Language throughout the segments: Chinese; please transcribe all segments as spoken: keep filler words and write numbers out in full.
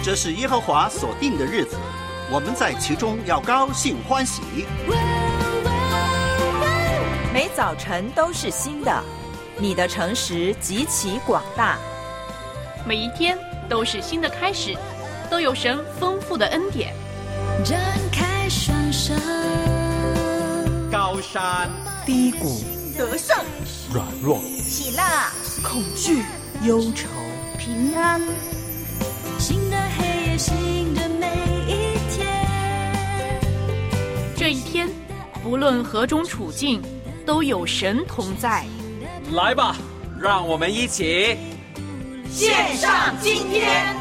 这是耶和华所定的日子，我们在其中要高兴欢喜。 每早晨都是新的，你的诚实极其广大。 每一天都是新的开始，都有神丰富的恩典。 展开双手， 高山低谷，得胜软弱， 喜乐恐惧忧愁平安。 新的黑夜，新的每一天。 这一天不论何种处境，都有神同在。 来吧，让我们一起献上今天。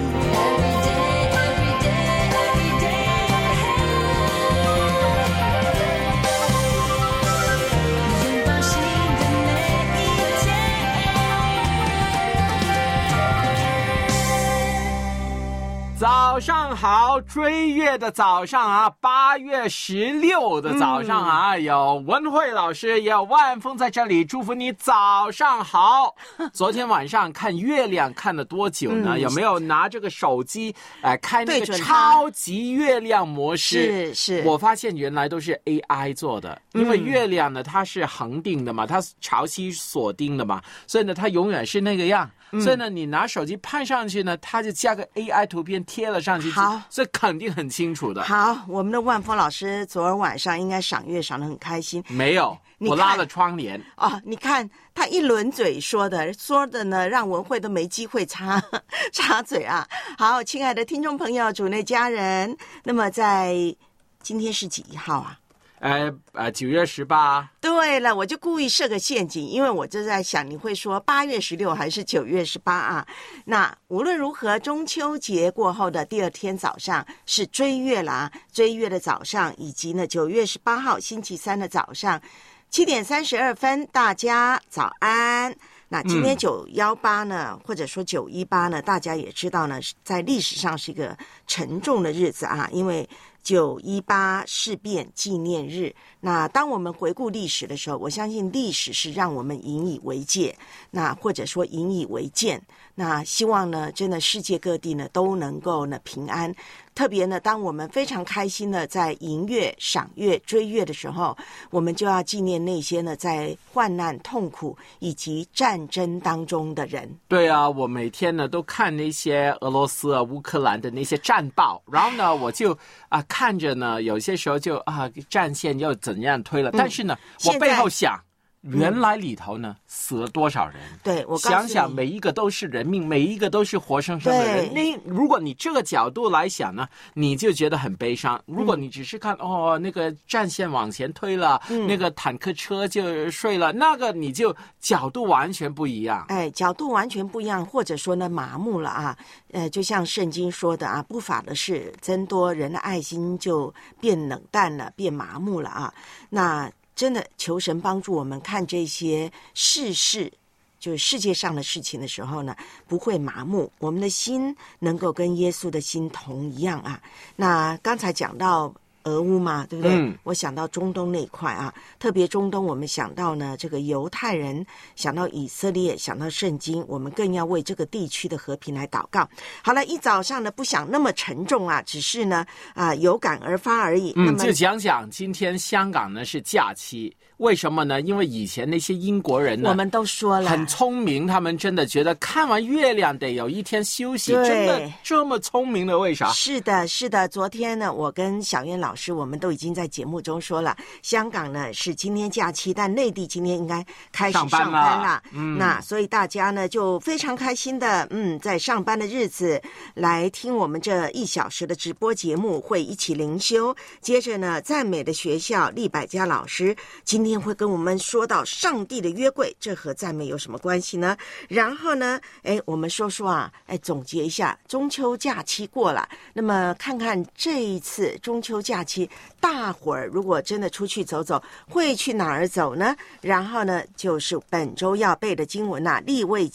早上好，追月的早上啊，八月十六的早上啊，嗯、有文慧老师，也有万峰在这里，祝福你早上好。昨天晚上看月亮看了多久呢？嗯、有没有拿这个手机来、呃、开那个超级月亮模式？ 是是， 我发现原来都是 A I 做的，因为月亮呢它是恒定的嘛，它潮汐锁定的嘛，所以呢它永远是那个样。嗯、所以呢，你拿手机拍上去呢，它就加个 A I 图片贴了上去， 好， 所以肯定很清楚的。 好，我们的万峰老师昨儿晚上应该赏月赏得很开心。 没有，我拉了窗帘。 哦，你看他一轮嘴说的，说的呢，让文慧都没机会插插嘴啊。好，亲爱的听众朋友，主内家人，那么在今天是几号啊？ 呃呃，九月十八。 对了，我就故意设个陷阱，因为我就在想你会说八月十六还是九月十八啊？那无论如何，中秋节过后的第二天早上是追月啦，追月的早上，以及呢九月十八号星期三的早上七点三十二分，大家早安。那今天九一八呢，嗯、或者说九一八呢，大家也知道呢，在历史上是一个沉重的日子啊，因为九一八事变纪念日。那当我们回顾历史的时候，我相信历史是让我们引以为戒，那或者说引以为鉴。那希望呢，真的世界各地呢都能够呢平安。特别呢，当我们非常开心的在迎月、赏月、追月的时候，我们就要纪念那些呢在患难、痛苦以及战争当中的人。 对啊，我每天呢都看那些俄罗斯啊、乌克兰的那些战报，然后呢，我就啊、呃、看着呢，有些时候就啊战线又怎样推了，嗯、但是呢，我背后想。原来里头呢、嗯、死了多少人？ 对，我告诉你， 想想每一个都是人命，每一个都是活生生的人。那如果你这个角度来想呢，你就觉得很悲伤。如果你只是看、嗯、哦那个战线往前推了、嗯，那个坦克车就睡了，那个你就角度完全不一样。 哎，角度完全不一样，或者说呢麻木了啊。呃，就像圣经说的啊，不法的事增多，人的爱心就变冷淡了，变麻木了啊。那真的求神帮助我们看这些世事，就是世界上的事情的时候呢，不会麻木，我们的心能够跟耶稣的心同一样啊。那刚才讲到俄乌嘛，对不对？嗯、我想到中东那一块啊，特别中东，我们想到呢这个犹太人，想到以色列，想到圣经，我们更要为这个地区的和平来祷告。好了，一早上呢不想那么沉重啊，只是呢啊、呃、有感而发而已。 嗯，那么就讲讲今天香港呢是假期。为什么呢？因为以前那些英国人呢， 我们都说了很聪明，他们真的觉得看完月亮得有一天休息，真的这么聪明的为啥？ 是的，是的。昨天呢，我跟小燕老师，我们都已经在节目中说了，香港呢是今天假期，但内地今天应该开始上班了。班了嗯、那所以大家呢就非常开心的，嗯，在上班的日子来听我们这一小时的直播节目，会一起灵修。接着呢，赞美的学校利百家老师今今天会跟我们说到上帝的约柜，这和赞美有什么关系呢？然后呢，哎，我们说说啊，哎，总结一下，中秋假期过了，那么看看这一次中秋假期，大伙儿如果真的出去走走，会去哪儿走呢？然后呢，就是本周要背的经文啊，利未记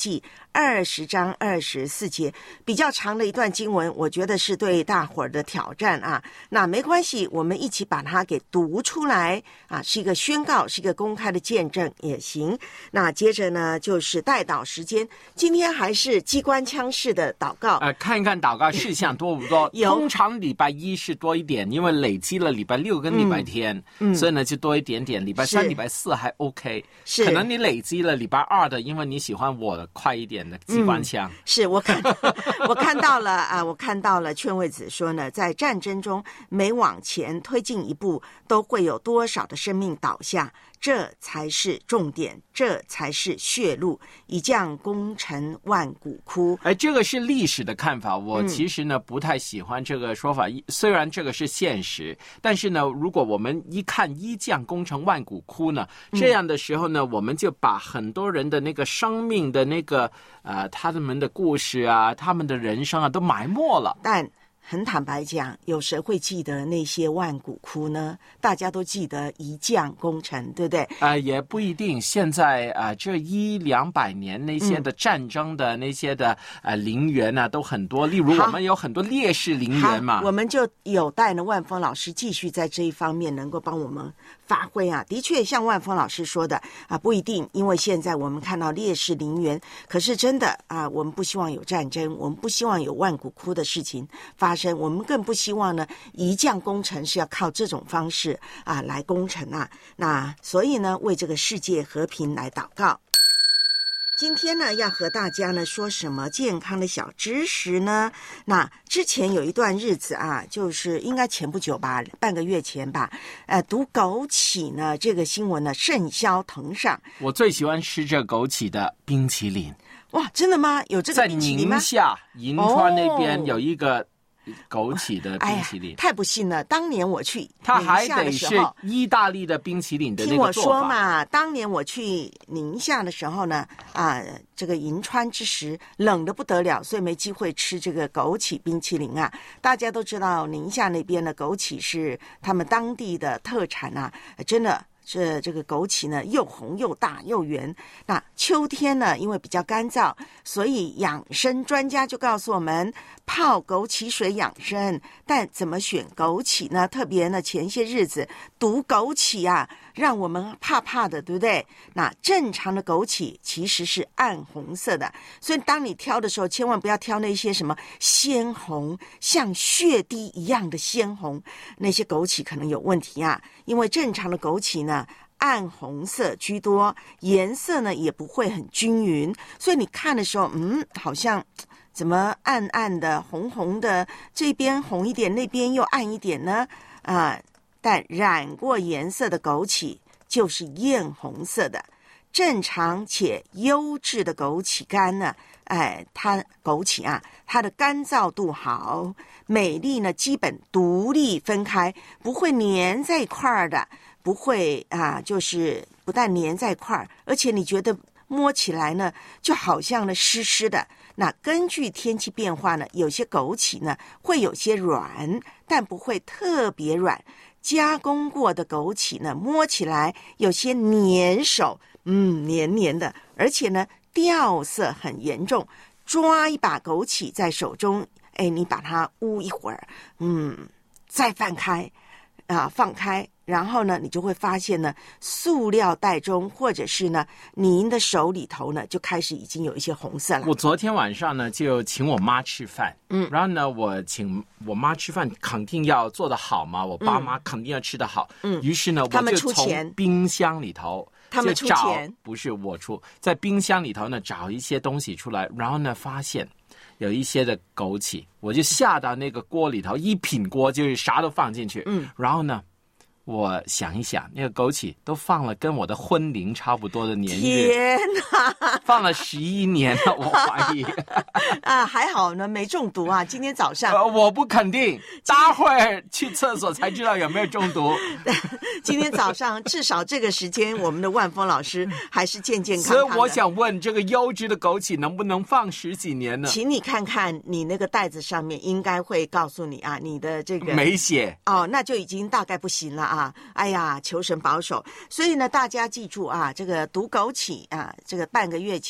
二十章二十四节，比较长的一段经文，我觉得是对大伙儿的挑战啊。那没关系，我们一起把它给读出来啊，是一个宣告，是一个公开的见证也行。那接着呢，就是代祷时间，今天还是机关枪式的祷告。 呃，看一看祷告事项多不多？ 有通常礼拜一是多一点，因为累积了礼拜六跟礼拜天， 嗯嗯、 所以呢就多一点点。礼拜三、 是礼拜四还 OK， 是可能你累积了礼拜二的，因为你喜欢我的快一点的机关枪。嗯、 是我看我看到了啊，我看到了劝慰子说呢，在战争中每往前推进一步，都会有多少的生命倒下。这才是重点，这才是血路，以将功成万骨枯。 哎，这个是历史的看法，我其实呢、嗯、不太喜欢这个说法。虽然这个是现实，但是呢，如果我们一看一将功成万骨枯呢，这样的时候呢，嗯、我们就把很多人的那个生命的那个呃，他们的故事啊，他们的人生啊，都埋没了。 但很坦白讲，有谁会记得那些万骨枯呢？大家都记得一将功成，对不对？ 呃，也不一定。现在啊、呃，这一两百年那些的战争的、嗯、那些的呃陵园啊，都很多。例如我们有很多烈士陵园嘛， 我们就有待呢万峰老师继续在这一方面能够帮我们发挥啊。的确，像万峰老师说的啊，不一定，因为现在我们看到烈士陵园，可是真的啊，我们不希望有战争，我们不希望有万骨枯的事情发生。我们更不希望呢一将功成是要靠这种方式啊来攻城啊。那所以呢，为这个世界和平来祷告。今天呢，要和大家呢说什么健康的小知识呢？那之前有一段日子啊，就是应该前不久吧，半个月前吧，呃，读枸杞呢这个新闻呢甚嚣腾上。 我最喜欢吃这枸杞的冰淇淋。 哇，真的吗？有这个冰淇淋吗？ 在宁夏银川那边有一个枸杞的冰淇淋、 哎、太不幸了，当年我去它还得是意大利的冰淇淋的那个做法。 听我说嘛，当年我去宁夏的时候呢，啊，这个银川之时冷得不得了，所以没机会吃这个枸杞冰淇淋啊。大家都知道宁夏那边的枸杞是他们当地的特产啊，真的这这个枸杞呢又红又大又圆。那秋天呢因为比较干燥，所以养生专家就告诉我们泡枸杞水养生。但怎么选枸杞呢？特别呢前些日子毒枸杞啊让我们怕怕的，对不对？那正常的枸杞其实是暗红色的，所以当你挑的时候千万不要挑那些什么鲜红像血滴一样的鲜红，那些枸杞可能有问题啊。因为正常的枸杞呢暗红色居多，颜色呢也不会很均匀，所以你看的时候嗯好像怎么暗暗的红红的，这边红一点那边又暗一点呢啊、呃，但染过颜色的枸杞就是艳红色的。正常且优质的枸杞干呢，哎，它枸杞啊，它的干燥度好，美丽呢基本独立分开，不会粘在一块儿的，不会啊，就是不但粘在一块儿，而且你觉得摸起来呢，就好像呢湿湿的。那根据天气变化呢，有些枸杞呢会有些软，但不会特别软。加工过的枸杞呢，摸起来有些粘手，嗯，黏黏的，而且呢掉色很严重。抓一把枸杞在手中，哎，你把它捂一会儿，嗯，再放开啊，放开。然后呢，你就会发现呢，塑料袋中或者是呢，您的手里头呢，就开始已经有一些红色了。 我昨天晚上呢，就请我妈吃饭， 嗯， 然后呢，我请我妈吃饭，肯定要做得好嘛，我爸妈肯定要吃得好， 嗯， 于是呢，我就从冰箱里头他们出钱， 不是我出，在冰箱里头呢找一些东西出来，然后呢，发现有一些的枸杞，我就下到那个锅里头，一品锅就是啥都放进去， 嗯， 然后呢。我想一想，那个枸杞都放了跟我的婚龄差不多的年日， 天哪， 放了十一年了，我怀疑啊，还好呢，没中毒啊。今天早上， 呃、我不肯定，待会儿去厕所才知道有没有中毒。 今天早上至少这个时间，我们的万峰老师还是健健康康的。 所以我想问，这个优质的枸杞能不能放十几年呢？ 请你看看你那个袋子上面应该会告诉你啊，你的这个没写哦，那就已经大概不行了啊。哎呀，求神保守。所以呢，大家记住啊，这个毒枸杞啊，这个半个月前的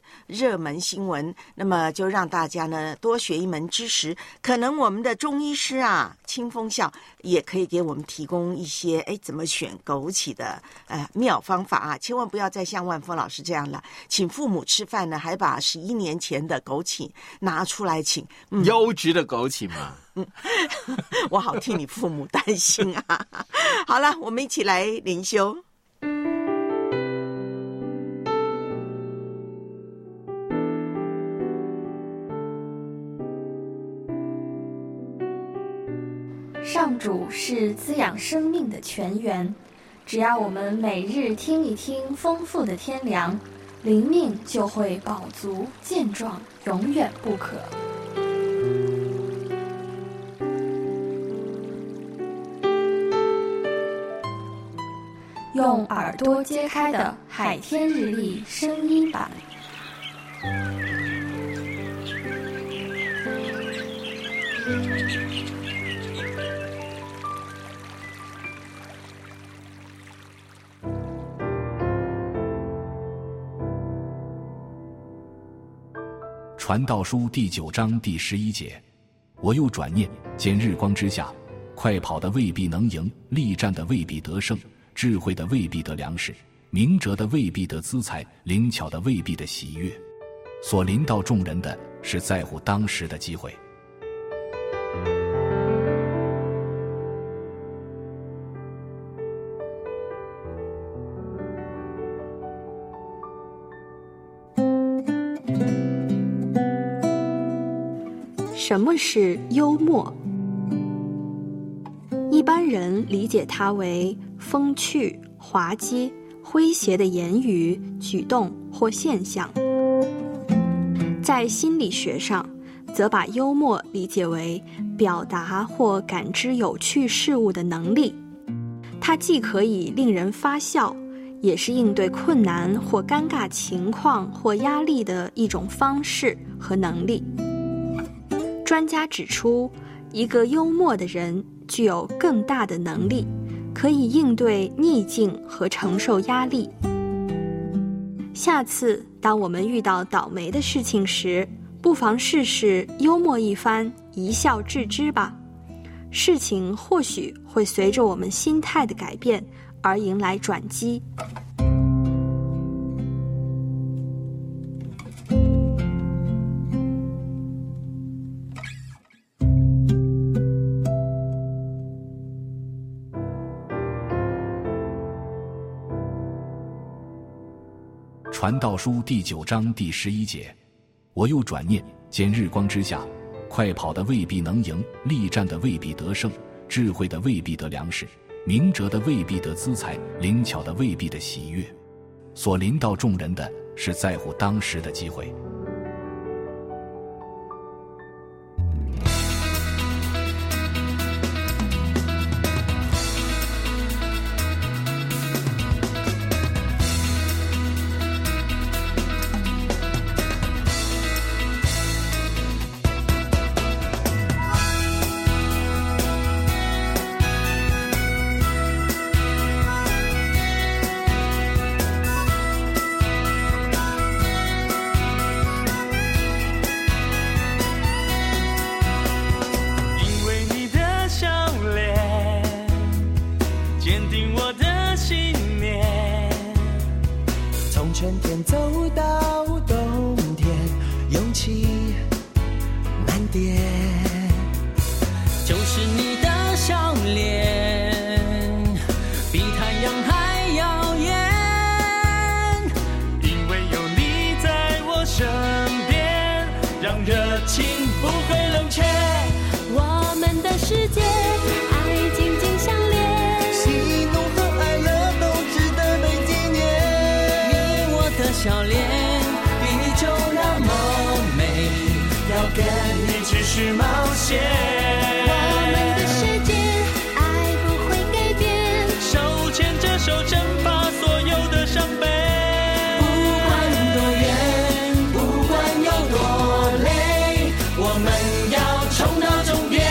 热门新闻，那么就让大家呢多学一门知识。可能我们的中医师啊，清风笑也可以给我们提供一些哎怎么选枸杞的呃妙方法啊！千万不要再像万峰老师这样了，请父母吃饭呢，还把十一年前的枸杞拿出来请， 嗯、优质的枸杞嘛。 嗯，我好替你父母担心啊！好了，我们一起来灵修。 上主是滋养生命的泉源，只要我们每日听一听丰富的天粮，灵命就会饱足健壮，永远不渴。用耳朵揭开的海天日历声音版。 传道书第九章第十一节，我又转念，见日光之下，快跑的未必能赢，力战的未必得胜，智慧的未必得粮食，明哲的未必得资财，灵巧的未必得喜悦。所临到众人的是在乎当时的机会。 什么是幽默？一般人理解它为风趣、滑稽、诙谐的言语、举动或现象。在心理学上，则把幽默理解为表达或感知有趣事物的能力。它既可以令人发笑，也是应对困难或尴尬情况或压力的一种方式和能力。专家指出，一个幽默的人具有更大的能力，可以应对逆境和承受压力。下次当我们遇到倒霉的事情时，不妨试试幽默一番，一笑置之吧。事情或许会随着我们心态的改变而迎来转机。 传道书第九章第十一节，我又转念，见日光之下，快跑的未必能赢，力战的未必得胜，智慧的未必得粮食，明哲的未必得资财，灵巧的未必得喜悦。所临到众人的是在乎当时的机会。 春天走到冬天，勇气难点， 就是你的笑脸，比太阳还耀眼， 因为有你在我身边，让热情不会冷却。 我们的世界，爱紧紧相连， 喜怒和哀乐都值得被纪念。 你我的笑脸，地球那么美， 要跟你继续冒险。 我们的世界，爱不会改变， 手牵着手挣拔所有的伤悲。 不管多远，不管有多累，我们要冲到终点。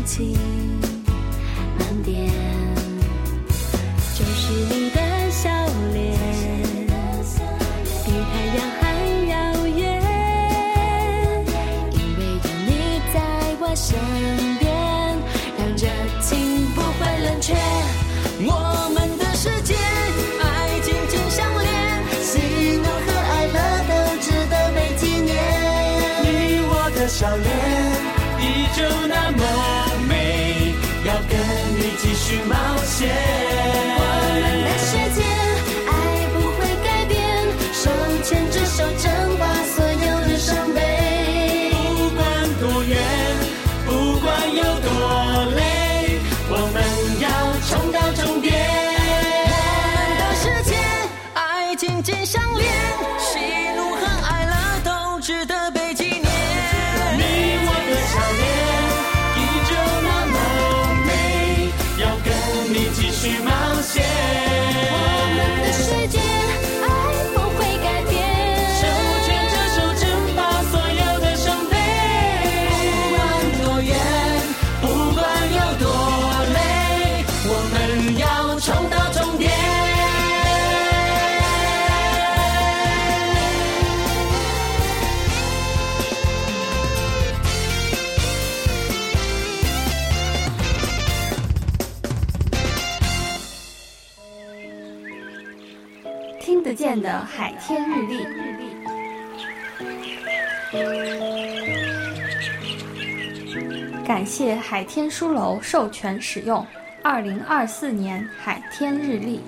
气满点，就是你的笑脸，比太阳还遥远，因为有你在我身边，让热情不会冷却。我们的世界爱紧紧相连，喜怒和爱乐都值得被纪念。 你我的笑脸依旧那么美，要跟你继续冒险。 我们的世界爱不会改变，手牵着手争把所有的伤悲。 不管多远，不管有多累，我们要冲到终点。 我们的世界爱紧紧相连，喜怒和爱乐都值得被纪念。 你我的笑脸依旧那么美，要跟你继续冒险。 我们的世界爱不会改变， 手牵着手争把所有的伤悲。 不管多远， 不管有多累，我们要冲到终点。 听得见的海天日历。感谢海天书楼授权使用二零二四年海天日历。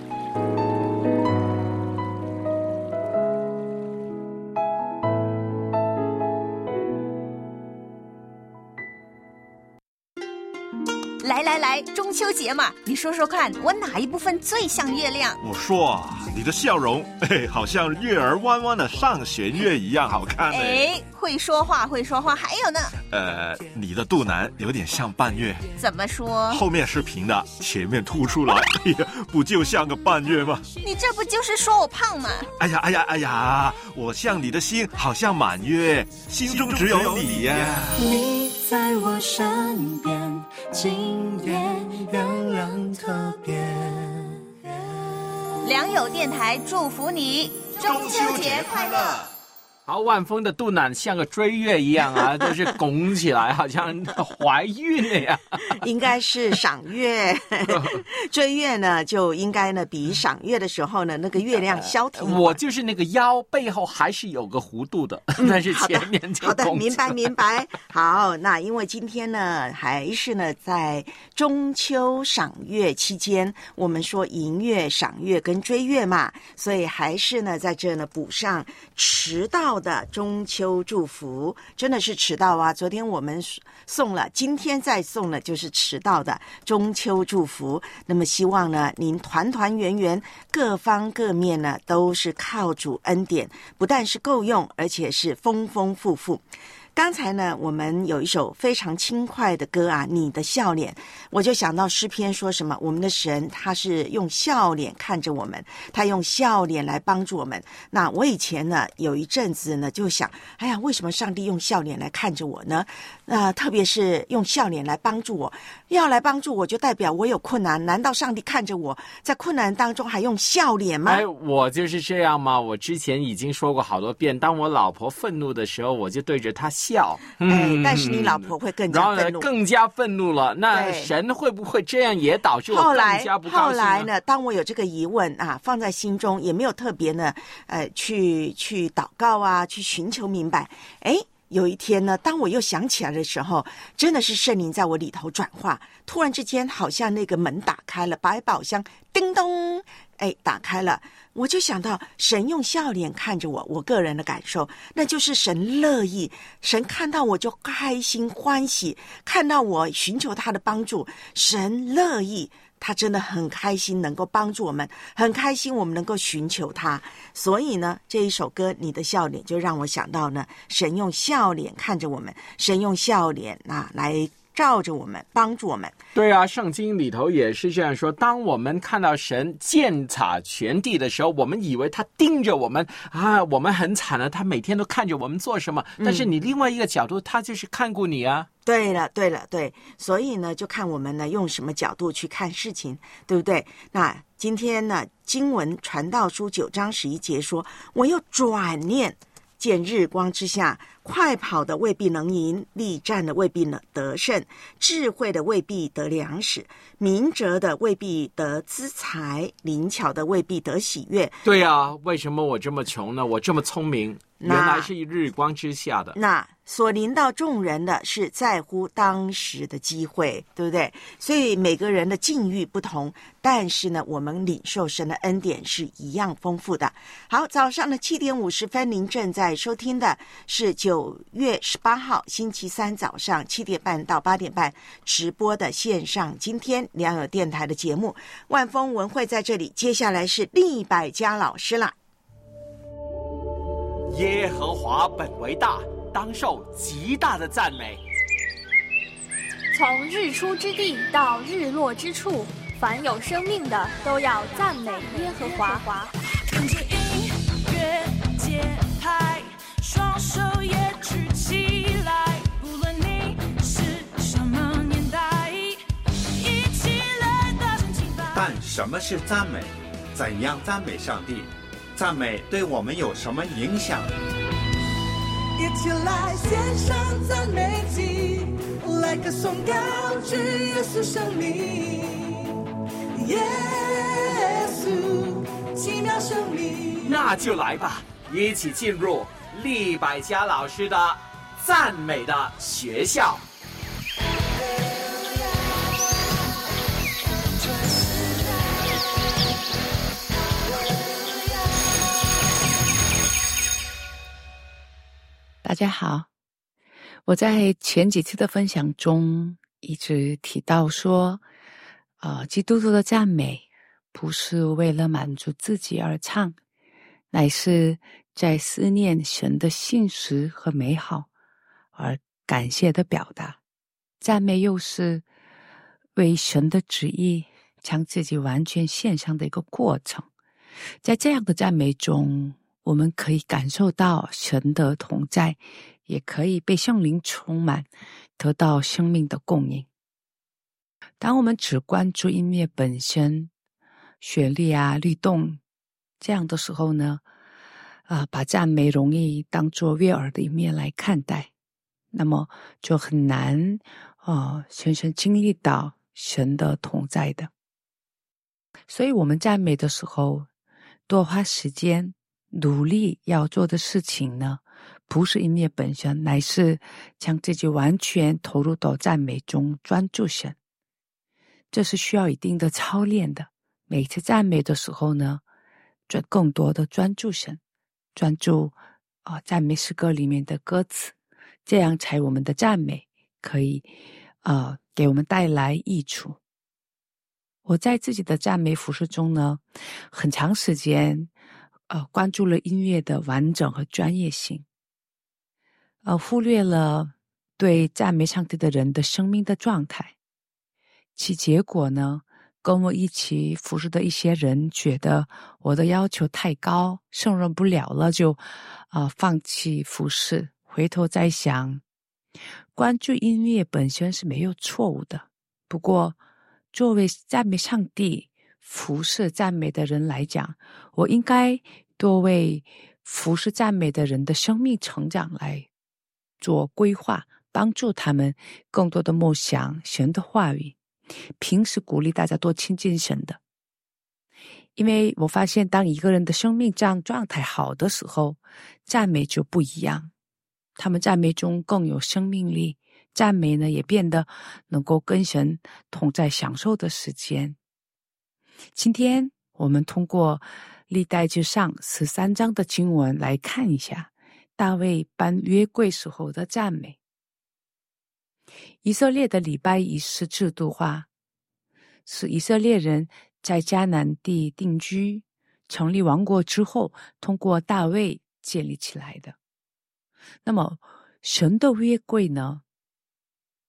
来来来，中秋节嘛，你说说看，我哪一部分最像月亮？ 我说啊，你的笑容，哎，好像月儿弯弯的上弦月一样好看呢。 哎，会说话，会说话，还有呢？ 呃，你的肚腩有点像半月。 怎么说？ 后面是平的，前面凸出来，哎呀，不就像个半月吗？ 你这不就是说我胖吗？ 哎呀哎呀哎呀，我像你的心，好像满月，心中只有你呀。 你在我身边，今夜仍然特别。 良友电台祝福你中秋节快乐。 好，万峰的肚腩像个追月一样啊，就是拱起来，好像怀孕了呀。 应该是赏月，追月呢就应该呢比赏月的时候呢那个月亮消停。 我就是那个腰背后还是有个弧度的，嗯、但是前面就好的，好的，明白明白。好，那因为今天呢还是呢在中秋赏月期间，我们说迎月、赏月跟追月嘛，所以还是呢在这呢补上迟到的中秋祝福。真的是迟到啊，昨天我们送了，今天再送了，就是迟到的中秋祝福。那么希望呢您团团圆圆，各方各面呢都是靠主恩典，不但是够用，而且是丰丰富富。刚才呢我们有一首非常轻快的歌啊，你的笑脸，我就想到诗篇说什么，我们的神他是用笑脸看着我们，他用笑脸来帮助我们。那我以前呢有一阵子呢就想，哎呀，为什么上帝用笑脸来看着我呢？呃，特别是用笑脸来帮助我，要来帮助我就代表我有困难，难道上帝看着我在困难当中还用笑脸吗？ 哎，我就是这样嘛，我之前已经说过好多遍，当我老婆愤怒的时候，我就对着她笑。 嗯、哎，但是你老婆会更加愤怒， 然后呢更加愤怒了。那神会不会这样也导致我更加不高兴呢？ 后来，后来呢，当我有这个疑问啊，放在心中，也没有特别呢，呃，去去祷告啊，去寻求明白。哎，有一天呢，当我又想起来的时候，真的是圣灵在我里头转化，突然之间好像那个门打开了，百宝箱叮咚，哎，打开了。我就想到神用笑脸看着我，我个人的感受，那就是神乐意，神看到我就开心欢喜，看到我寻求他的帮助，神乐意，他真的很开心能够帮助我们，很开心我们能够寻求他。所以呢，这一首歌你的笑脸就让我想到呢，神用笑脸看着我们，神用笑脸啊来照着我们，帮助我们。 对啊，圣经里头也是这样说，当我们看到神鉴察全地的时候，我们以为他盯着我们啊，我们很惨了，他每天都看着我们做什么，但是你另外一个角度，他就是看顾你啊。 对了对了对，所以呢就看我们呢用什么角度去看事情，对不对？那今天呢经文传道书九章十一节说，我又转念见日光之下，快跑的未必能赢，力战的未必能得胜，智慧的未必得粮食，明哲的未必得资财，灵巧的未必得喜悦。 对啊，为什么我这么穷呢？我这么聪明，原来是日光之下的。 那所临到众人的是在乎当时的机会，对不对？所以每个人的境遇不同，但是呢我们领受神的恩典是一样丰富的。好，早上的七点五十分，您正在收听的是九月十八号星期三早上七点半到八点半直播的线上今天良友电台的节目，万丰文慧在这里。接下来是利百加老师啦。 耶和华本为大，当受极大的赞美。 从日出之地到日落之处，凡有生命的都要赞美耶和华。 跟着音乐节拍，双手也举起来，不论你是什么年代，一起来大声敬拜。 但什么是赞美？怎样赞美上帝？赞美对我们有什么影响？ 一起来献上赞美祭，来歌颂高举耶稣生命，耶稣奇妙生命。 那就来吧，一起进入利百加老师的赞美的学校。 大家好，我在前几次的分享中一直提到说，呃，基督徒的赞美不是为了满足自己而唱，乃是在思念神的信实和美好而感谢的表达。赞美又是为神的旨意将自己完全献上的一个过程。在这样的赞美中，我们可以感受到神的同在，也可以被圣灵充满，得到生命的供应。当我们只关注音乐本身，旋律啊、律动这样的时候呢，啊、呃，把赞美容易当作悦耳的一面来看待，那么就很难呃深深经历到神的同在的。所以我们赞美的时候，多花时间努力要做的事情呢，不是音乐本身，乃是将自己完全投入到赞美中，专注神。这是需要一定的操练的。每次赞美的时候呢，专更多的专注神，专注啊、呃、赞美诗歌里面的歌词，这样才我们的赞美可以呃给我们带来益处。我在自己的赞美服事中呢，很长时间呃，关注了音乐的完整和专业性，呃，忽略了对赞美上帝的人的生命的状态。其结果呢，跟我一起服侍的一些人觉得我的要求太高，胜任不了了，就呃放弃服侍。回头再想，关注音乐本身是没有错误的，不过作为赞美上帝服侍赞美的人来讲，我应该多为服侍赞美的人的生命成长来做规划，帮助他们更多的默想神的话语，平时鼓励大家多亲近神的。因为我发现当一个人的生命这样状态好的时候，赞美就不一样，他们赞美中更有生命力，赞美呢也变得能够跟神同在享受的时间。今天我们通过历代志上十三章的经文来看一下大卫搬约柜时候的赞美。以色列的礼拜仪式制度化，是以色列人在迦南地定居、成立王国之后，通过大卫建立起来的。那么神的约柜呢？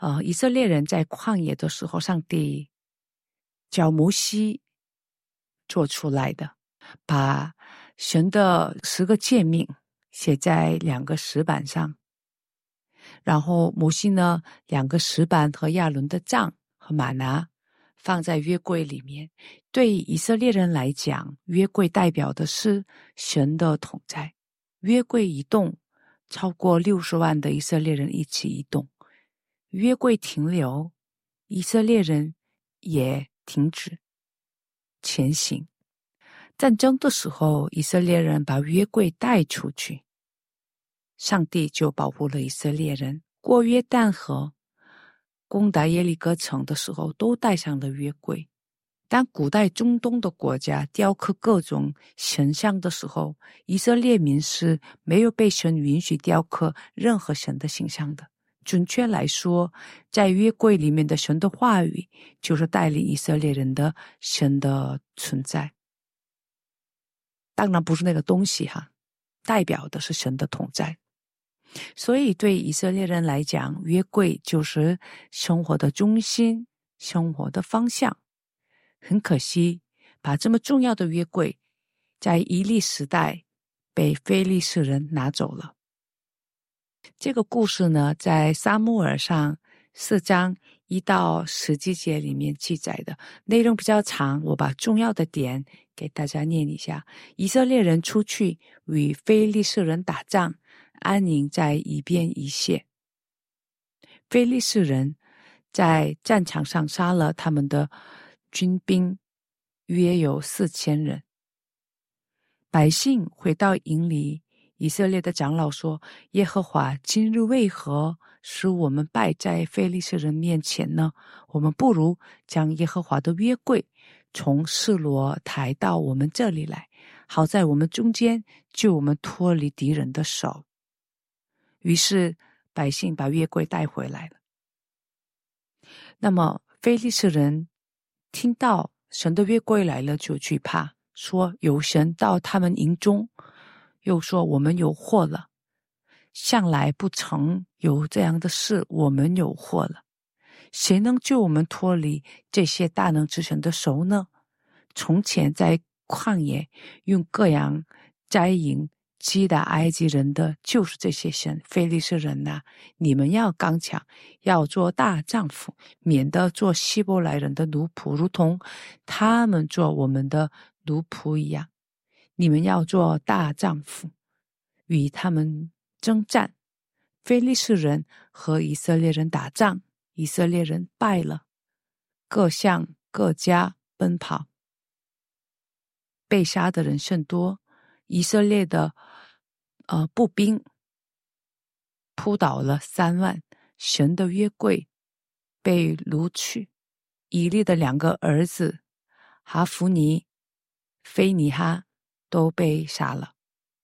呃，以色列人在旷野的时候，上帝叫摩西做出来的，把神的十个诫命写在两个石板上，然后摩西呢，两个石板和亚伦的杖和玛拿放在约柜里面。对以色列人来讲，约柜代表的是神的同在。约柜一动，超过六十万的以色列人一起移动；约柜停留，以色列人也停止前行。战争的时候，以色列人把约柜带出去，上帝就保护了以色列人。过约旦河攻打耶利哥城的时候，都带上了约柜。当古代中东的国家雕刻各种神像的时候，以色列民是没有被神允许雕刻任何神的形象的。准确来说，在约柜里面的神的话语，就是带领以色列人的神的存在。当然不是那个东西哈，代表的是神的同在。所以对以色列人来讲，约柜就是生活的中心，生活的方向。很可惜，把这么重要的约柜在以利时代被非利士人拿走了。这个故事呢，在撒母耳上四章一到十几节里面记载的，内容比较长，我把重要的点给大家念一下。以色列人出去与非利士人打仗，安营在以便以谢。非利士人在战场上杀了他们的军兵约有四千人。百姓回到营里，以色列的长老说：耶和华今日为何使我们败在非利士人面前呢？我们不如将耶和华的约柜从示罗抬到我们这里来，好在我们中间救我们脱离敌人的手。于是百姓把约柜带回来了。那么非利士人听到神的约柜来了，就惧怕，说有神到他们营中，又说我们有祸了，向来不曾有这样的事，我们有祸了。谁能救我们脱离这些大能之神的手呢？从前在旷野用各样灾营击打埃及人的，就是这些神。非利士人啊，你们要刚强，要做大丈夫，免得做希伯来人的奴仆，如同他们做我们的奴仆一样。你们要做大丈夫，与他们征战。非利士人和以色列人打仗，以色列人败了，各向各家奔跑，被杀的人甚多。以色列的呃步兵扑倒了三万，神的约柜被掳去。以利的两个儿子哈弗尼、菲尼哈都被杀了。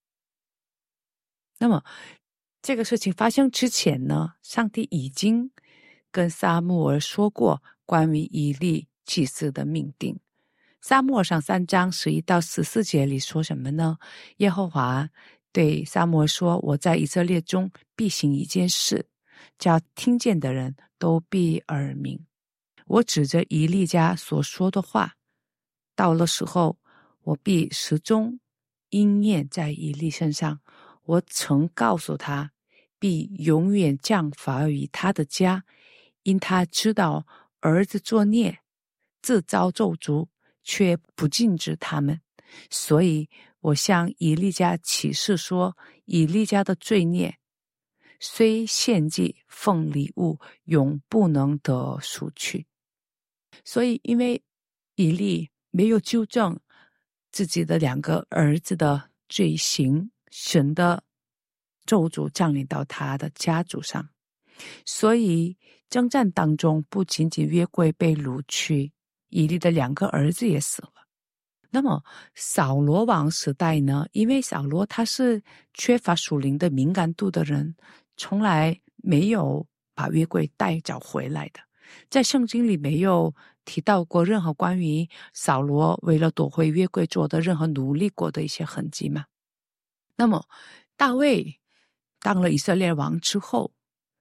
那么这个事情发生之前呢，上帝已经跟撒母耳说过关于以利祭司的命定。撒母耳上三章十一到十四节里说什么呢？耶和华对撒母耳说：我在以色列中必行一件事，叫听见的人都必耳鸣。我指着以利家所说的话，到了时候，我必始终应验在以利身上。我曾告诉他，必永远降罚于他的家，因他知道儿子作孽，自遭咒诅，却不禁止他们。所以我向以利家起誓说，以利家的罪孽虽献祭奉礼物，永不能得赎去。所以因为以利没有纠正自己的两个儿子的罪行，神的咒诅降临到他的家族上，所以征战当中不仅仅约柜被掳去，以利的两个儿子也死了。那么扫罗王时代呢，因为扫罗他是缺乏属灵的敏感度的人，从来没有把约柜带找回来的。在圣经里没有提到过任何关于扫罗为了夺回约柜做的任何努力过的一些痕迹嘛。那么大卫当了以色列王之后，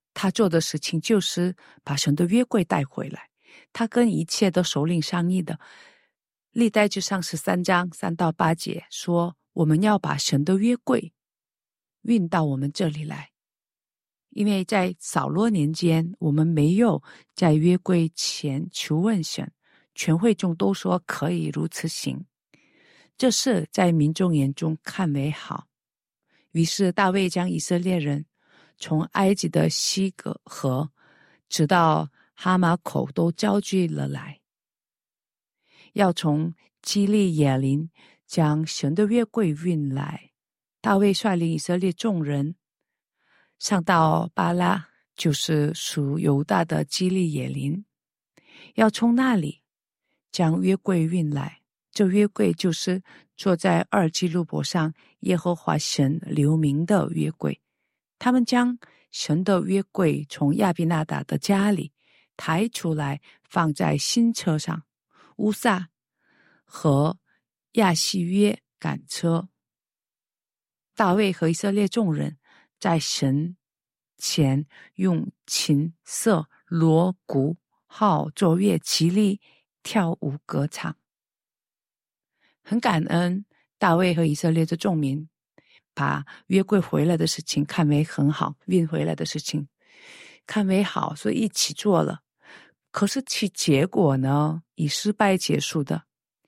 他做的事情就是把神的约柜带回来。他跟一切的首领商议的，历代志上十三章三到八节说，我们要把神的约柜运到我们这里来。因为在扫罗年间，我们没有在约柜前求问神，全会众都说可以如此行，这事在民众眼中看为好。于是大卫将以色列人从埃及的西格河直到哈马口都招聚了来，要从基利野林将神的约柜运来。大卫率领以色列众人上到巴拉，就是属犹大的基利野林，要从那里将约柜运来。这约柜就是坐在二基路伯上耶和华神留名的约柜。他们将神的约柜从亚比纳达的家里抬出来，放在新车上。乌撒和亚细约赶车。大卫和以色列众人在神前用琴瑟锣鼓号作乐齐力跳舞歌唱。很感恩大卫和以色列的众民把约柜回来的事情看为很好，运回来的事情看为好，所以一起做了。可是其结果呢，以失败结束的。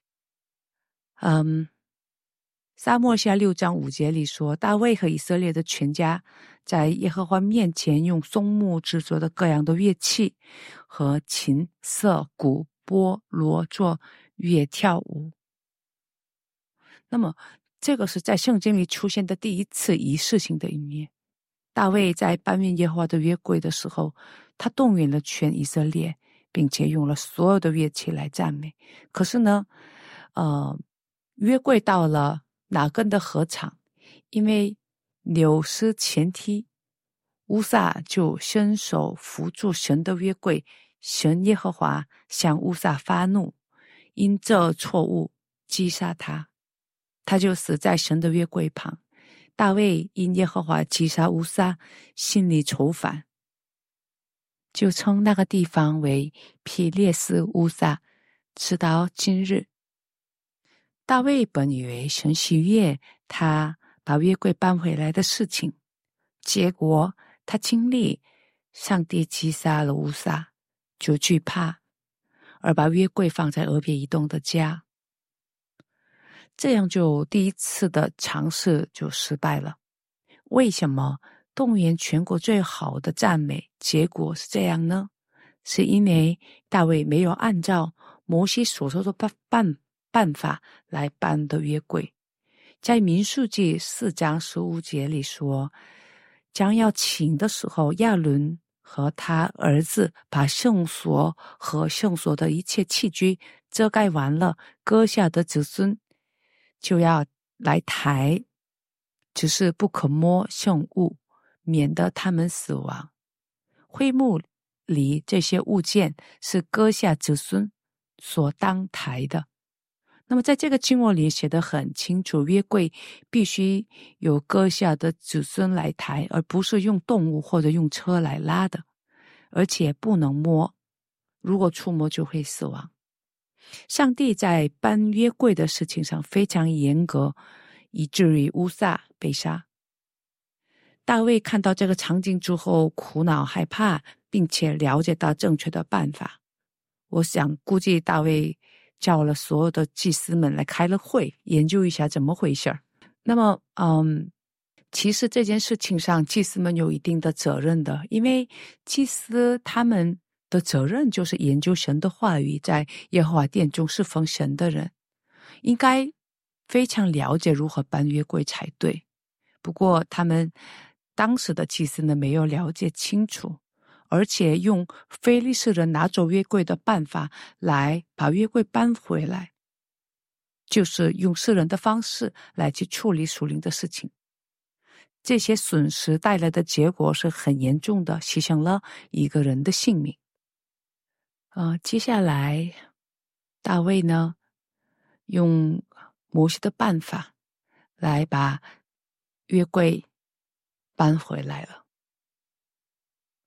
嗯，撒母耳下六章五节里说，大卫和以色列的全家在耶和华面前用松木制作的各样的乐器和琴瑟鼓波罗作乐跳舞。那么这个是在圣经里出现的第一次仪式性的一面。大卫在搬运耶和华的约柜的时候，他动员了全以色列，并且用了所有的乐器来赞美。可是呢呃，约柜到了拿根的禾场，因为扭失前蹄，乌撒就伸手扶住神的约柜，神耶和华向乌撒发怒，因这错误击杀他，他就死在神的约柜旁。大卫因耶和华击杀乌撒，心里愁烦，就称那个地方为毗列斯乌撒，直到今日。大卫本以为神喜悦他把约柜搬回来的事情，结果他经历上帝击杀了乌撒，就惧怕，而把约柜放在俄别以东的家。这样就第一次的尝试就失败了。为什么动员全国最好的赞美结果是这样呢？是因为大卫没有按照摩西所说的办办法来搬的约柜。在民数记四章十五节里说，将要请的时候，亚伦和他儿子把圣所和圣所的一切器具遮盖完了，割下的子孙就要来抬，只是不可摸圣物，免得他们死亡。会幕里这些物件是割下子孙所当抬的。那么在这个经文里写得很清楚，约柜必须有割下的子孙来抬，而不是用动物或者用车来拉的，而且不能摸，如果触摸就会死亡。上帝在搬约柜的事情上非常严格，以至于乌撒被杀。大卫看到这个场景之后苦恼害怕，并且了解到正确的办法。我想估计大卫叫了所有的祭司们来开了会，研究一下怎么回事。那么嗯，其实这件事情上祭司们有一定的责任的，因为祭司他们的责任就是研究神的话语，在耶和华殿中侍奉神的人应该非常了解如何搬约柜才对。不过他们当时的祭司呢没有了解清楚，而且用非利士人拿走约柜的办法来把约柜搬回来，就是用世人的方式来去处理属灵的事情。这些损失带来的结果是很严重的，牺牲了一个人的性命。呃，接下来大卫呢用摩西的办法来把约柜搬回来了。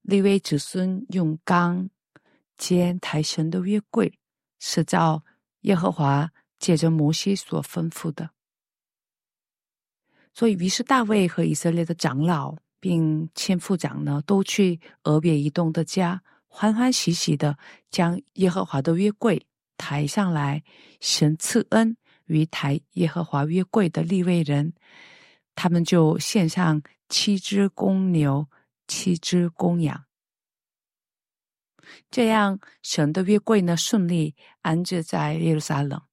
利未子孙用钢肩抬神的约柜，是照耶和华借着摩西所吩咐的。所以于是大卫和以色列的长老并千夫长呢，都去俄别以东的家，欢欢喜喜的将耶和华的约柜抬上来。神赐恩于抬耶和华约柜的利未人，他们就献上七只公牛，七只公羊。这样神的约柜呢，顺利安置在耶路撒冷。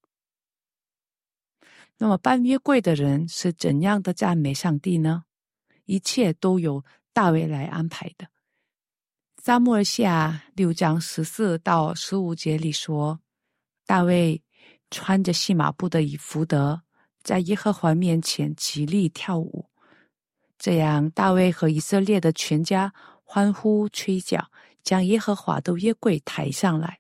那么搬约柜的人是怎样的赞美上帝呢？一切都由大卫来安排的。撒母耳下六章十四到十五节里说，大卫穿着细麻布的以弗得，在耶和华面前极力跳舞。这样大卫和以色列的全家欢呼吹角，将耶和华的约柜抬上来。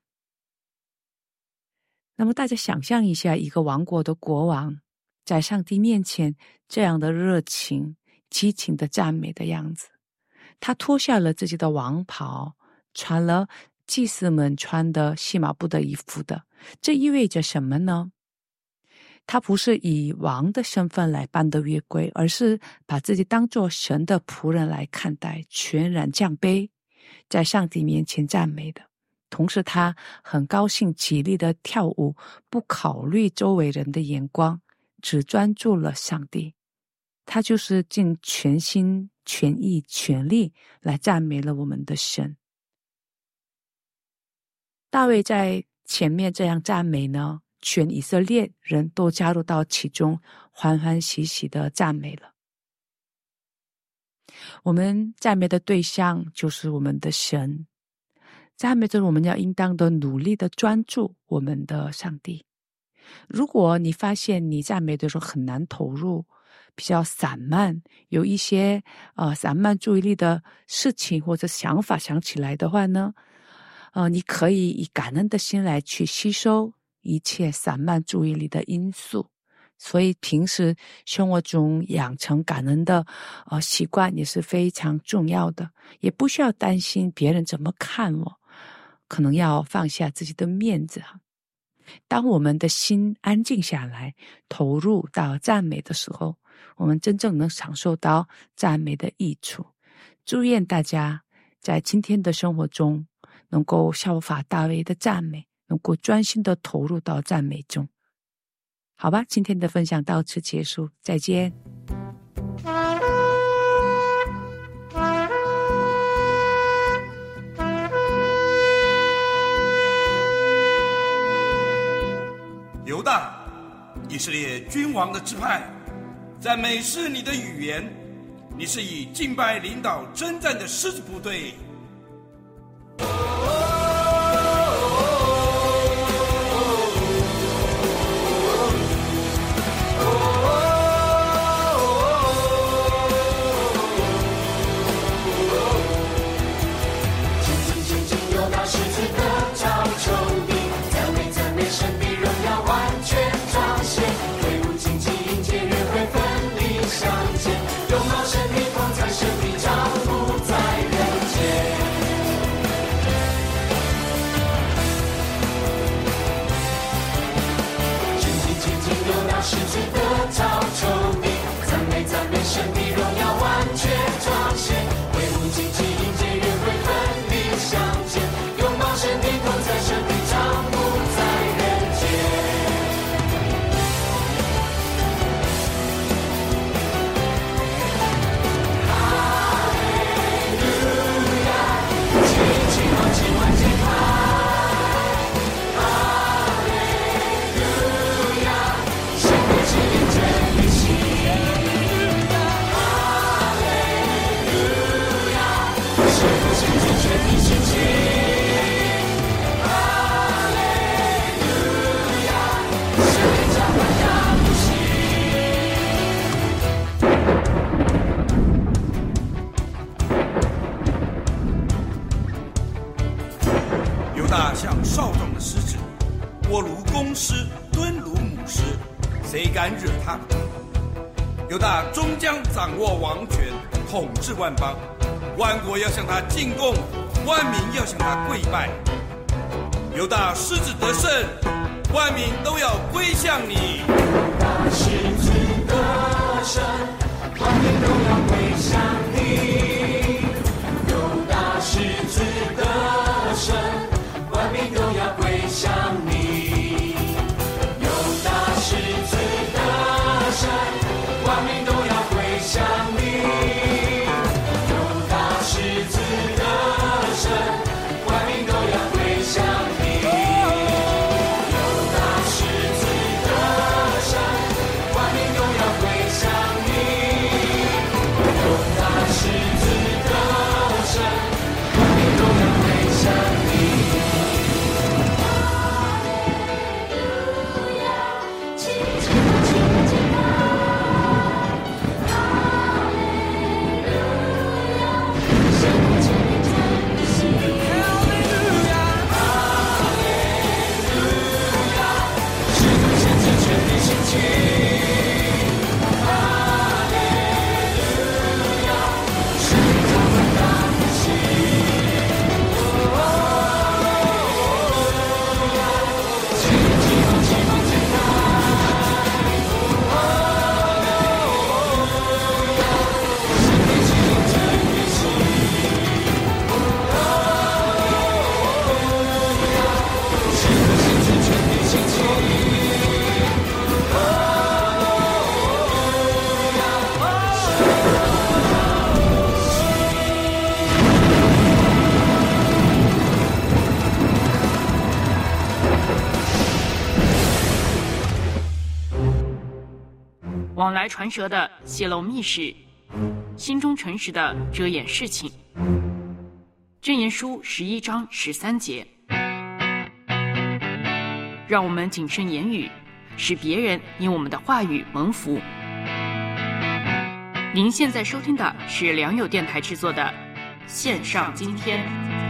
那么大家想象一下，一个王国的国王在上帝面前这样的热情激情的赞美的样子。他脱下了自己的王袍，穿了祭司们穿的细麻布的衣服的。这意味着什么呢？他不是以王的身份来搬的约柜，而是把自己当作神的仆人来看待，全然降卑，在上帝面前赞美的。同时他很高兴极力的跳舞，不考虑周围人的眼光，只专注了上帝。他就是尽全心全意全力来赞美了我们的神。大卫在前面这样赞美呢，全以色列人都加入到其中，欢欢喜喜的赞美了。我们赞美的对象就是我们的神，赞美着我们要应当的努力的专注我们的上帝。如果你发现你赞美的时候很难投入，比较散漫，有一些呃散漫注意力的事情或者想法想起来的话呢，呃，你可以以感恩的心来去吸收一切散漫注意力的因素。所以平时生活中养成感恩的呃习惯也是非常重要的，也不需要担心别人怎么看我，可能要放下自己的面子。当我们的心安静下来，投入到赞美的时候，我们真正能享受到赞美的益处。祝愿大家在今天的生活中能够效法大卫的赞美，能够专心的投入到赞美中。好吧，今天的分享到此结束，再见。 犹大，以色列君王的支派，赞美是你的语言，你是以敬拜领导征战的狮子部队。像少壮的狮子，卧如公狮，蹲如母狮，谁敢惹他？犹大终将掌握王权，统治万邦。 万国要向他进贡，万民要向他跪拜。犹大狮子得胜，万民都要归向你。 犹大狮子得胜，万民都要归向你。犹大狮子得胜，万民都要归向你。犹大狮子得胜，万民都要归向你。犹大狮子得胜，万民都要归向你。 往来传舌的泄露密事，心中诚实的遮掩事情。箴言书十一章十三节，让我们谨慎言语，使别人因我们的话语蒙福。您现在收听的是良友电台制作的线上今天。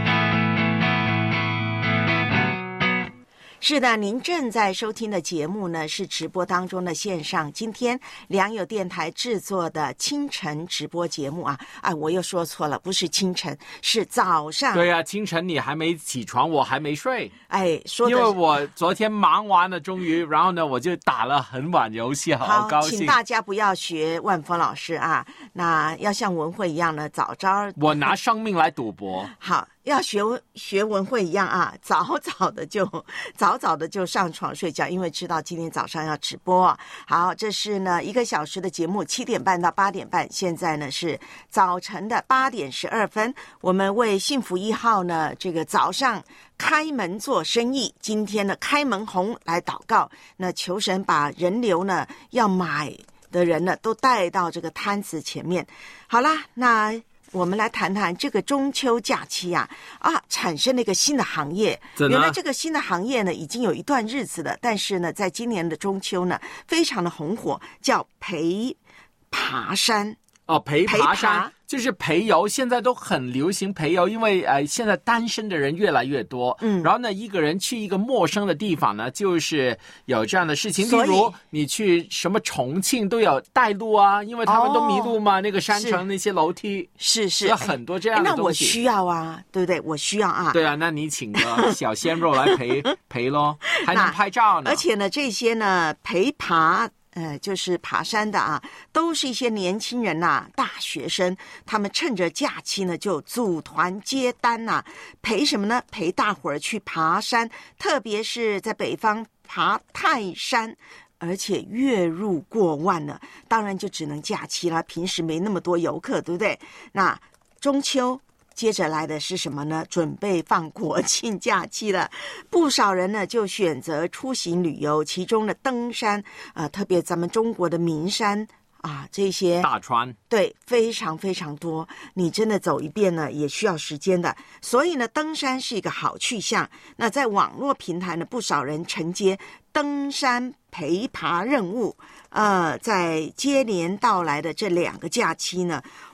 是的，您正在收听的节目呢是直播当中的线上今天良友电台制作的清晨直播节目啊！哎，我又说错了，不是清晨，是早上。 对啊，清晨你还没起床，我还没睡。 哎，说的因为我昨天忙完了，终于，然后呢，我就打了很晚游戏，好高兴。 请大家不要学万峰老师啊，那要像文慧一样呢，早早。 我拿生命来赌博。 好。要学学文慧一样啊，早早的就早早的就上床睡觉，因为知道今天早上要直播。好，这是呢一个小时的节目，七点半到八点半。现在呢是早晨的八点十二分，我们为幸福一号呢这个早上开门做生意，今天的开门红来祷告，那求神把人流呢要买的人呢都带到这个摊子前面。好啦，那我们来谈谈这个中秋假期啊啊，产生了一个新的行业。原来这个新的行业呢，已经有一段日子了，但是呢，在今年的中秋呢，非常的红火，叫陪爬山。 哦，陪爬山就是陪游，现在都很流行陪游，因为呃，现在单身的人越来越多。嗯，然后呢，一个人去一个陌生的地方呢，就是有这样的事情。例如，你去什么重庆都有带路啊，因为他们都迷路嘛，哦、那个山城那些楼梯是是有很多这样的东西。 那我需要啊，对不对？我需要啊。 对啊，那你请个小鲜肉来陪陪咯，还能拍照呢。 而且呢，这些呢陪爬。呃，就是爬山的啊，都是一些年轻人呐、啊，大学生，他们趁着假期呢，就组团接单呐、啊，陪什么呢？陪大伙儿去爬山，特别是在北方爬泰山，而且月入过万呢，当然就只能假期了，平时没那么多游客，对不对？那中秋。接着来的是什么呢？准备放国庆假期了，不少人呢就选择出行旅游，其中的登山，呃，特别咱们中国的名山啊，这些大川， 对，非常非常多。你真的走一遍呢，也需要时间的。所以呢，登山是一个好去向。那在网络平台呢，不少人承接登山陪爬任务。呃，在接连到来的这两个假期呢，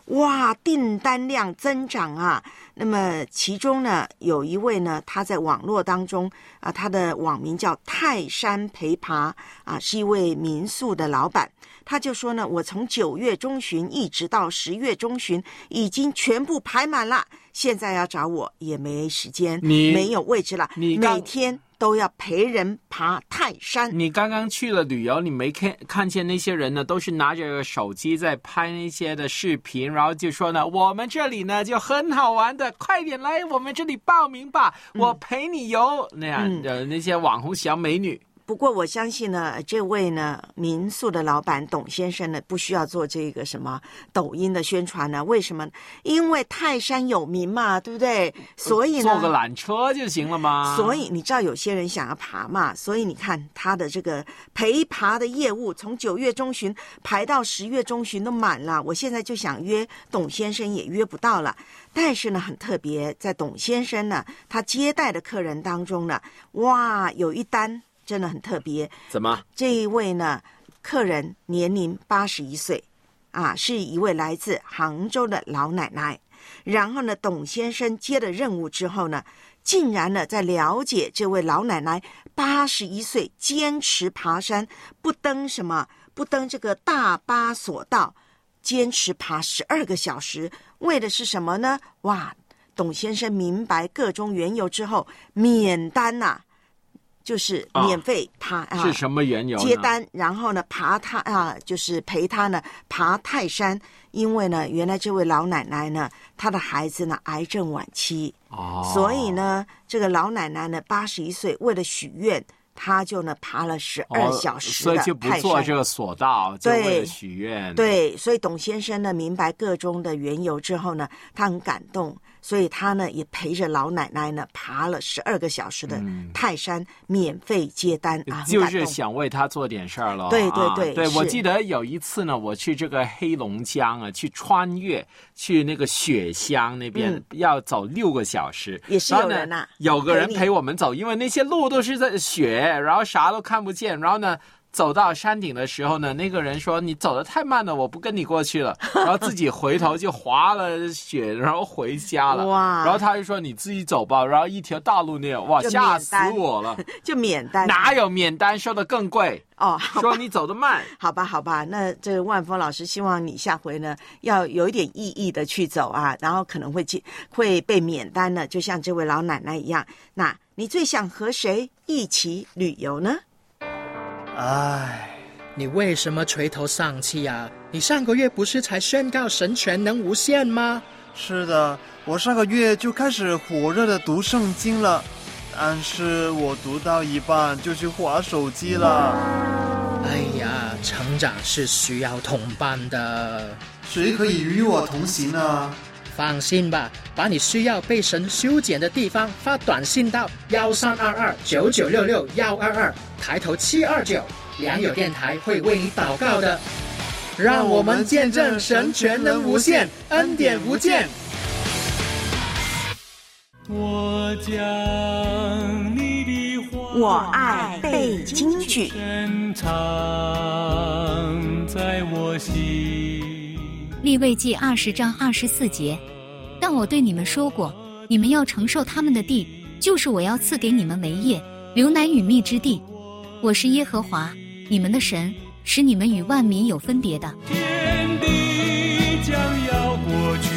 哇，订单量增长啊。那么其中呢，有一位呢，他在网络当中啊，他的网名叫泰山陪爬啊，是一位民宿的老板。他就说呢，我从九月中旬一直到十月中旬，已经全部排满了。现在要找我也没时间， 你没有位置了。 你刚每天都要陪人爬泰山。 你刚刚去了旅游，你没看看见那些人呢，都是拿着手机在拍那些的视频，然后就说呢，我们这里呢就很好玩的，快点来我们这里报名吧，嗯、我陪你游。那样的、嗯、那些网红小美女。 不过我相信呢，这位呢民宿的老板董先生呢，不需要做这个什么抖音的宣传呢？为什么？因为泰山有名嘛，对不对？所以呢， 坐个缆车就行了嘛。 所以你知道有些人想要爬嘛，所以你看他的这个陪爬的业务，从九月中旬排到十月中旬都满了。我现在就想约董先生，也约不到了。但是呢，很特别，在董先生呢，他接待的客人当中呢，哇，有一单。真的很特别。 怎么？ 这一位呢，客人年龄八十一岁，啊，是一位来自杭州的老奶奶。然后呢，董先生接了任务之后呢，竟然呢，在了解这位老奶奶八十一岁坚持爬山，不登什么，不登这个大巴索道，坚持爬十二个小时，为的是什么呢？哇，董先生明白个中缘由之后，免单呐、啊。就是免费爬、哦、啊， 是什么缘由呢？ 接单，然后呢爬他啊，就是陪他呢爬泰山。因为呢，原来这位老奶奶呢，她的孩子呢癌症晚期，哦，所以呢，这个老奶奶呢八十一岁，为了许愿，她就呢爬了十二小时的泰山、哦、所以就不做这个索道，就为了许愿。 对，所以董先生呢明白个中的缘由之后呢，他很感动。所以他呢也陪着老奶奶呢爬了十二个小时的泰山，免费接单、嗯、啊， 就是想为他做点事儿了。 对对对， 啊、对，我记得有一次呢，我去这个黑龙江啊，去穿越去那个雪乡那边，嗯、要走六个小时， 也是有人呐、啊， 有个人陪我们走，因为那些路都是在雪，然后啥都看不见，然后呢。走到山顶的时候呢，那个人说你走得太慢了，我不跟你过去了，然后自己回头就滑了雪，然后回家了。哇！然后他就说你自己走吧，然后一条大路那样，哇，吓死我了！ 就免单， 哪有免单收的更贵？ 哦， 说你走得慢。 好吧，好吧，那这个万峰老师希望你下回呢要有一点意义的去走啊，然后可能会会被免单呢，就像这位老奶奶一样。那你最想和谁一起旅游呢？ 唉，你为什么垂头丧气啊？你上个月不是才宣告神全能无限吗？ 是的，我上个月就开始火热的读圣经了，但是我读到一半就去滑手机了。 哎呀，成长是需要同伴的。 谁可以与我同行呢？ 放心吧，把你需要被神修剪的地方发短信到幺三二二九九六六幺二二，抬头七二九，良友电台会为你祷告的。让我们见证神全能无限，恩典无间。 我将你的话， 我爱背京剧， 深藏在我心。 利未记二十章二十四节，但我对你们说过，你们要承受他们的地，就是我要赐给你们为业，流奶与蜜之地。我是耶和华你们的神，使你们与万民有分别的。 天地将要过去，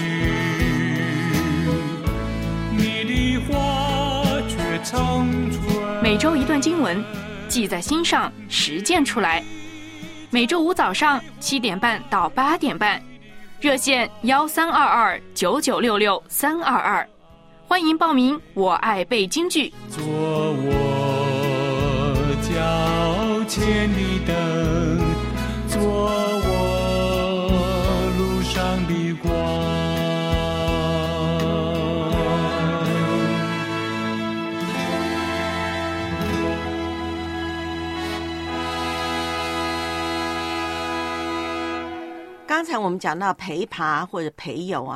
你的话却长存。 每周一段经文，记在心上，实践出来。每周五早上七点半到八点半。热线幺三二二九九六六三二二，欢迎报名。我爱背京剧， 做我脚前的灯，做我路上的光。 刚才我们讲到陪爬或者陪游啊，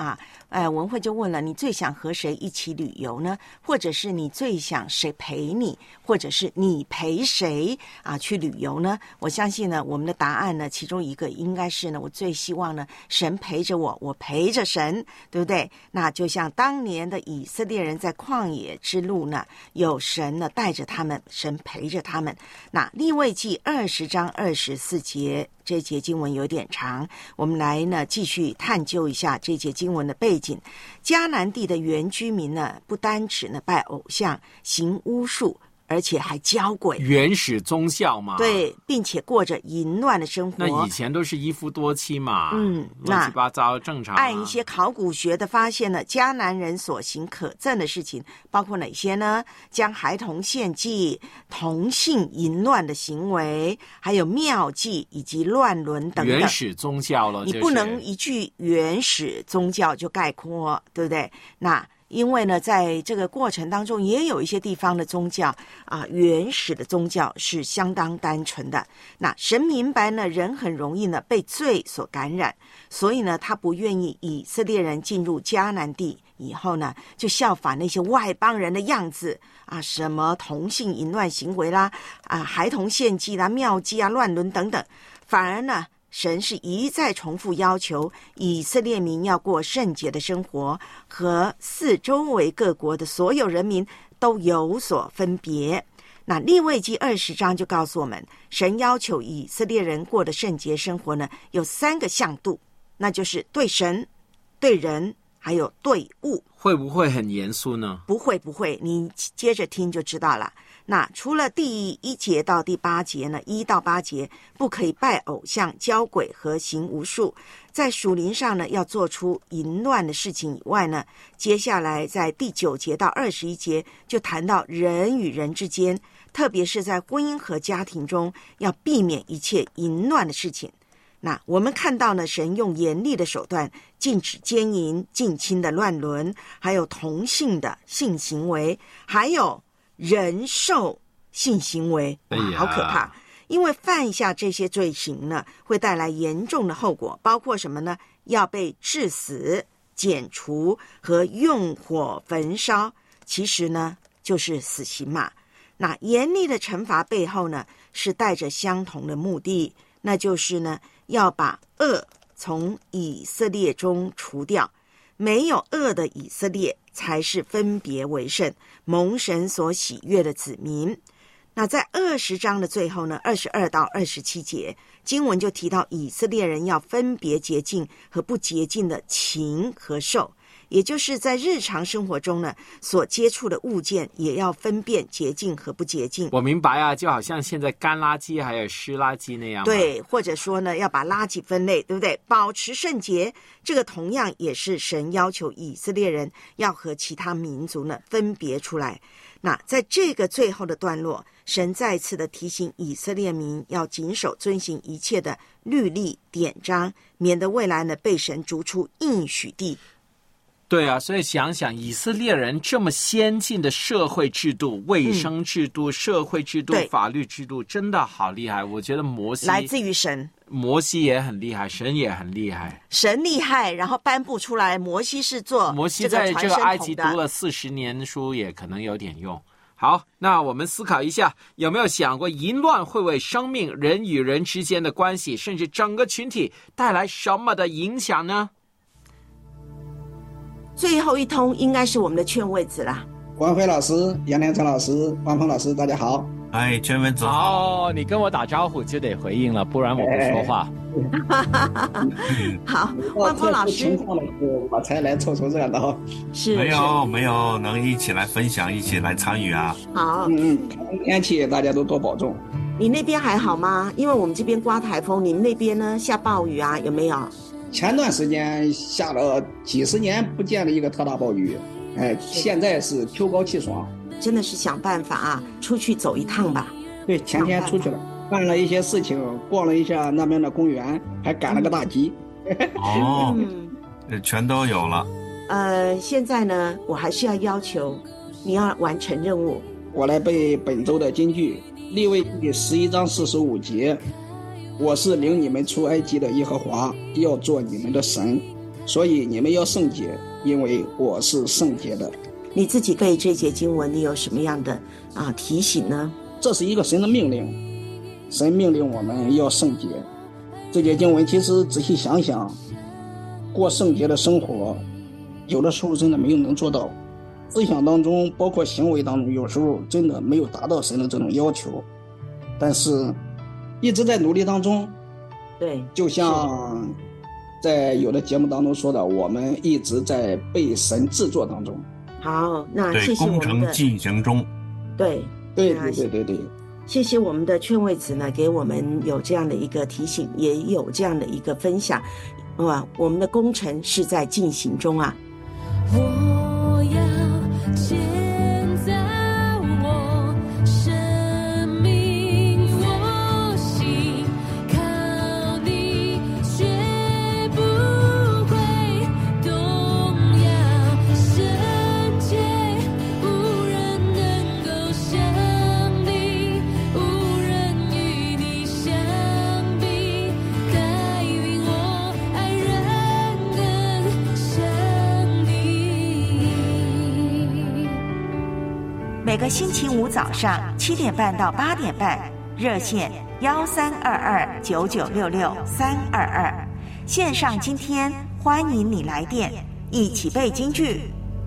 哎，文慧就问了，你最想和谁一起旅游呢？或者是你最想谁陪你，或者是你陪谁啊去旅游呢？我相信呢，我们的答案呢，其中一个应该是呢，我最希望呢，神陪着我，我陪着神，对不对？那就像当年的以色列人在旷野之路呢，有神呢带着他们，神陪着他们。那利未记二十章二十四节。这节经文有点长，我们来呢继续探究一下这节经文的背景。迦南地的原居民呢，不单只呢拜偶像、行巫术，而且还交鬼， 原始宗教嘛。 对，并且过着淫乱的生活。 那以前都是一夫多妻嘛， 嗯， 乱七八糟正常、啊。 按一些考古学的发现呢，迦南人所行可憎的事情包括哪些呢？将孩童献祭、同性淫乱的行为，还有庙祭以及乱伦等等。 原始宗教了、就是， 你不能一句原始宗教就概括，对不对？那因为呢，在这个过程当中，也有一些地方的宗教啊，原始的宗教是相当单纯的。那神明白呢，人很容易呢被罪所感染，所以呢，他不愿意以色列人进入迦南地以后呢，就效法那些外邦人的样子啊，什么同性淫乱行为啦，啊，孩童献祭啦、庙祭啊、乱伦等等，反而呢，神是一再重复要求以色列民要过圣洁的生活，和四周围各国的所有人民都有所分别。那利未记二十章就告诉我们，神要求以色列人过的圣洁生活呢，有三个向度，那就是对神、对人，还有对物。 会不会很严肃呢？ 不会不会，你接着听就知道了。那除了第一节到第八节呢，一到八节不可以拜偶像、交鬼和行巫术，在属灵上呢要做出淫乱的事情以外呢，接下来在第九节到二十一节就谈到人与人之间，特别是在婚姻和家庭中要避免一切淫乱的事情。那我们看到呢，神用严厉的手段禁止奸淫、近亲的乱伦，还有同性的性行为，还有人兽性行为，哇，好可怕！因为犯下这些罪行呢，会带来严重的后果，包括什么呢？要被致死、剪除和用火焚烧，其实呢就是死刑嘛。那严厉的惩罚背后呢，是带着相同的目的，那就是呢，要把恶从以色列中除掉。没有恶的以色列才是分别为圣、蒙神所喜悦的子民。那在二十章的最后呢，二十二到二十七节，经文就提到以色列人要分别洁净和不洁净的禽和兽，也就是在日常生活中呢，所接触的物件也要分辨洁净和不洁净。 我明白啊，就好像现在干垃圾还有湿垃圾那样。 对，或者说呢，要把垃圾分类，对不对？保持圣洁，这个同样也是神要求以色列人要和其他民族呢分别出来。那在这个最后的段落，神再次的提醒以色列民要谨守遵行一切的律例典章，免得未来呢被神逐出应许地。 对啊，所以想想以色列人这么先进的社会制度、卫生制度、嗯、社会制度、法律制度，真的好厉害。我觉得摩西来自于神， 摩西也很厉害，神也很厉害。 神厉害，然后颁布出来，摩西是做摩西在这个埃及读了四十年书，也可能有点用。好，那我们思考一下，有没有想过淫乱会为生命、人与人之间的关系，甚至整个群体带来什么的影响呢？ 最后一通应该是我们的劝慰子啦。 关辉老师、杨天成老师、万峰老师，大家好。 哎，劝慰子好。 哦，你跟我打招呼就得回应了，不然我不说话。 哎、 好，万峰老师， 我才来凑凑热闹。 是，没有没有，能一起来分享，一起来参与啊。 好， 嗯嗯，天气大家都多保重。 你那边还好吗？因为我们这边刮台风，你们那边呢下暴雨啊？有没有？ 前段时间下了几十年不见的一个特大暴雨，哎，现在是秋高气爽， 真的是想办法啊，出去走一趟吧。 对，前天出去了，办了一些事情，逛了一下那边的公园，还赶了个大集。 哦，嗯，全都有了。 呃，现在呢，我还是要要求你要完成任务。 我来背本周的金句，利未记十一章四十五节。我是领你们出埃及的耶和华，要做你们的神。 所以你们要圣洁，因为我是圣洁的。 你自己对这节经文你有什么样的啊提醒呢？ 这是一个神的命令，神命令我们要圣洁。这节经文其实仔细想想，过圣洁的生活有的时候真的没有能做到，思想当中包括行为当中有时候真的没有达到神的这种要求，但是一直在努力当中。 对， 就像在有的节目当中说的，我们一直在被神制作当中。 好，那对， 谢谢我们的工程进行中。 对对对对对对， 谢谢我们的劝慰子呢，给我们有这样的一个提醒，也有这样的一个分享。哇，我们的工程是在进行中啊。 我要建造我生命，我心靠你，绝不会动摇。圣洁，无人能够像你，无人与你相比，带领我爱人更像你。 每个星期五早上七点半到八点半，热线幺三二二九九六六三二二，线上今天欢迎你来电，一起背京剧。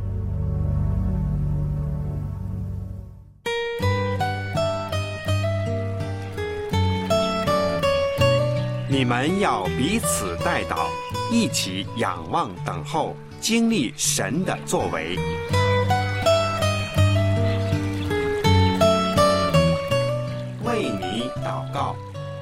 你们要彼此代祷，一起仰望等候，经历神的作为。为你祷告。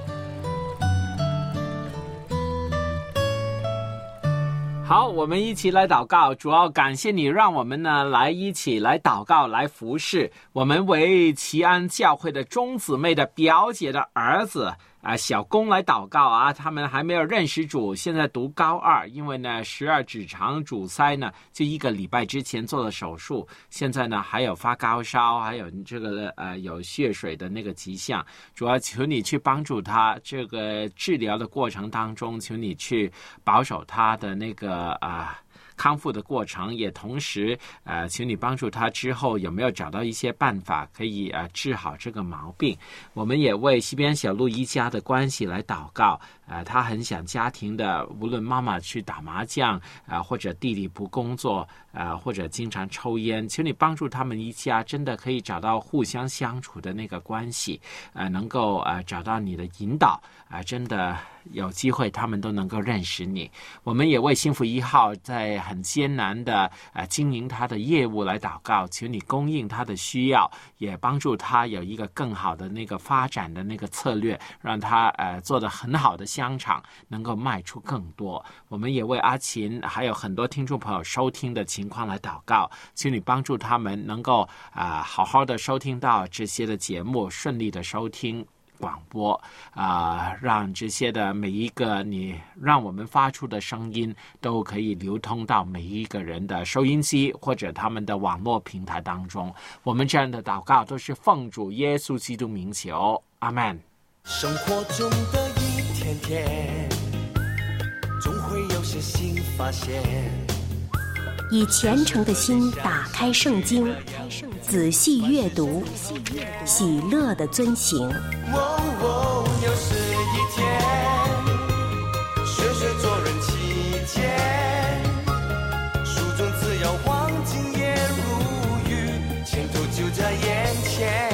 好，我们一起来祷告。主要感谢你，让我们呢来一起来祷告，来服侍。我们为齐安教会的钟姊妹的表姐的儿子啊，小公来祷告啊，他们还没有认识主，现在读高二，因为呢十二指肠阻塞呢，就一个礼拜之前做了手术，现在呢还有发高烧，还有这个呃有血水的那个迹象。主要求你去帮助他，这个治疗的过程当中，求你去保守他的那个啊。呃康复的过程，也同时呃，请你帮助他之后有没有找到一些办法可以呃治好这个毛病。我们也为西边小路一家的关系来祷告，呃，他很想家庭的，无论妈妈去打麻将啊、呃，或者弟弟不工作啊、呃，或者经常抽烟，请你帮助他们一家真的可以找到互相相处的那个关系，呃，能够呃找到你的引导啊、呃，真的有机会他们都能够认识你。我们也为幸福一号在很艰难的呃经营他的业务来祷告，求你供应他的需要，也帮助他有一个更好的那个发展的那个策略，让他呃做得很好的香肠能够卖出更多。我们也为阿琴还有很多听众朋友收听的情况来祷告，求你帮助他们能够啊、呃、好好的收听到这些的节目，顺利的收听广播啊、呃，让这些的每一个你让我们发出的声音都可以流通到每一个人的收音机或者他们的网络平台当中。我们这样的祷告都是奉主耶稣基督名求，阿们。 生活中的一天天，总会有些新发现。 以虔诚的心打开圣经，仔细阅读，喜乐的遵行。 哦哦，又是一天，学学做人起见，书中自有黄金也如玉，前途就在眼前。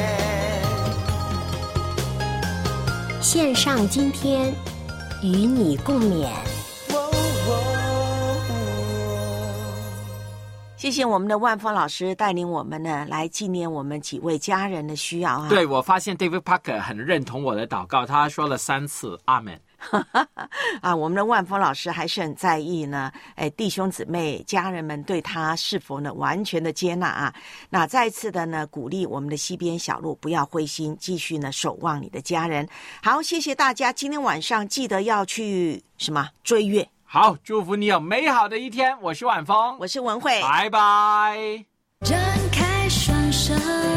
线上今天与你共勉。 谢谢我们的万峰老师带领我们呢来纪念我们几位家人的需要啊。 对，我发现 David Parker 很认同我的祷告，他说了三次阿们。 啊，我们的万峰老师还是很在意呢，哎，弟兄姊妹、家人们对他是否呢完全的接纳啊？那再次的呢鼓励我们的西边小路不要灰心，继续呢守望你的家人。好，谢谢大家，今天晚上记得要去什么追月。 好，祝福你有美好的一天。我是晚风， 我是文慧， 拜拜。 展开双手。